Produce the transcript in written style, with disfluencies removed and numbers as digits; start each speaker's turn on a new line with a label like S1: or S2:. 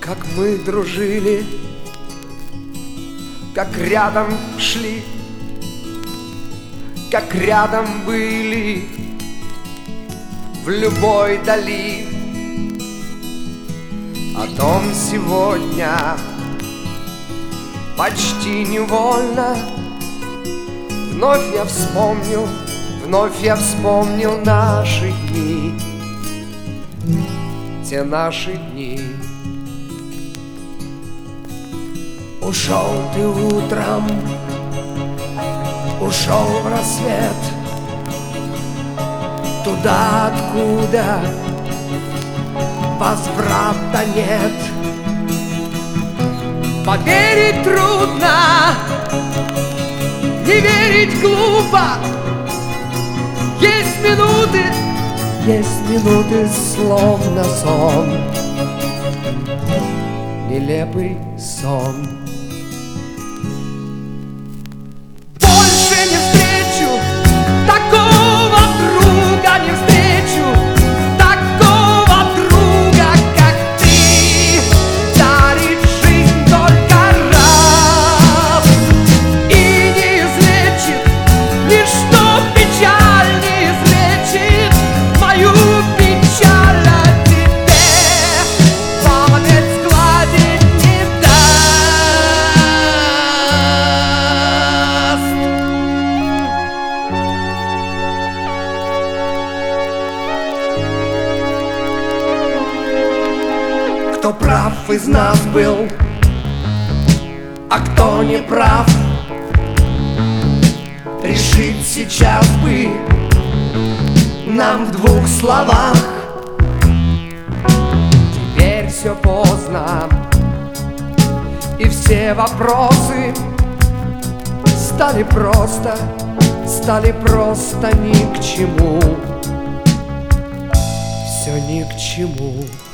S1: Как мы дружили, как рядом шли, как рядом были в любой дали. О том сегодня почти невольно вновь я вспомнил наши дни, те наши дни. Ушел ты утром, ушел в рассвет, туда, откуда возврата нет. Поверить трудно, не верить глупо. Есть минуты, словно сон, нелепый сон. Больше не встречу такого друга, не встречу такого друга, как ты. Дарит жизнь только раз и не излечит ничто, печаль не излечит мою печаль о тебе. Память сгладить не даст. Кто прав из нас был, а кто не прав, решить сейчас бы нам в двух словах. Теперь все поздно, и все вопросы стали просто ни к чему. Все ни к чему.